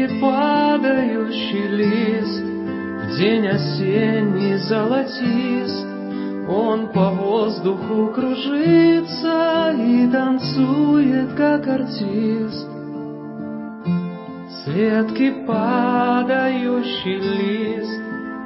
падающий лист, в день осенний золотист, он по воздуху кружится и танцует, как артист. С ветки падающий лист,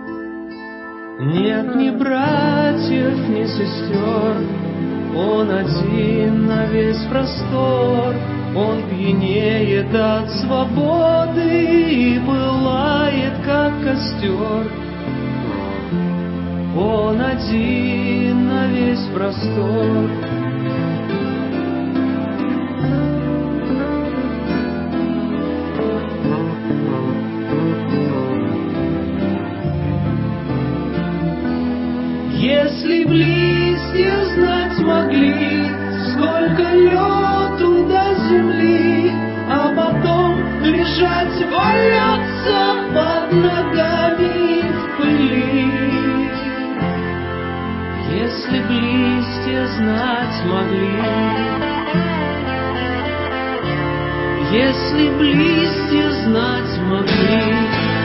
нет ни братьев, ни сестер, он один на весь простор. Он пьянеет от свободы и пылает, как костер. Он один на весь простор. Если б листья знать могли, сколько лету до земли, а потом лежать, валяться под ногами в пыли. Если б листья знать могли, если б листья знать могли.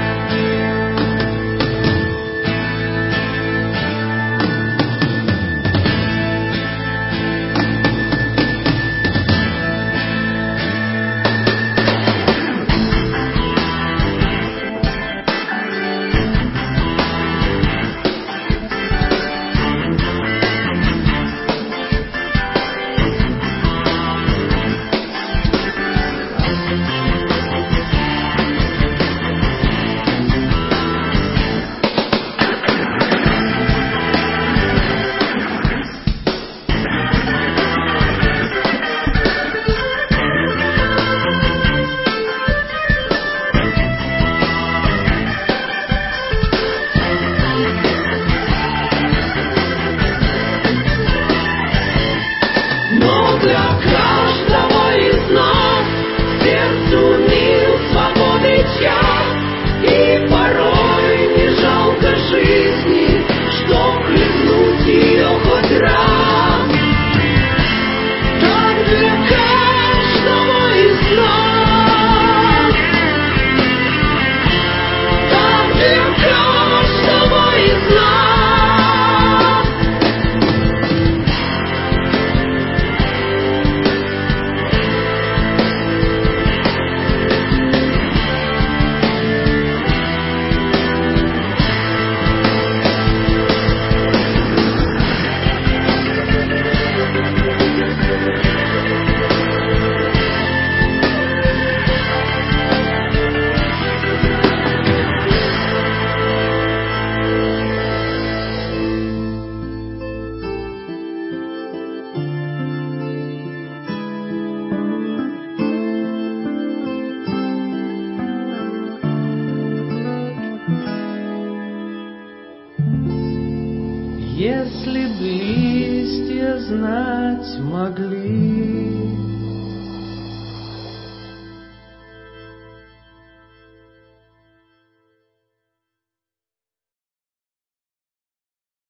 Для каждого из нас сердцу мил свободы час, и порой не жалко жизни, чтоб хлебнуть ее хоть раз. Так для каждого из нас, так для каждого из нас. Если б листья знать могли.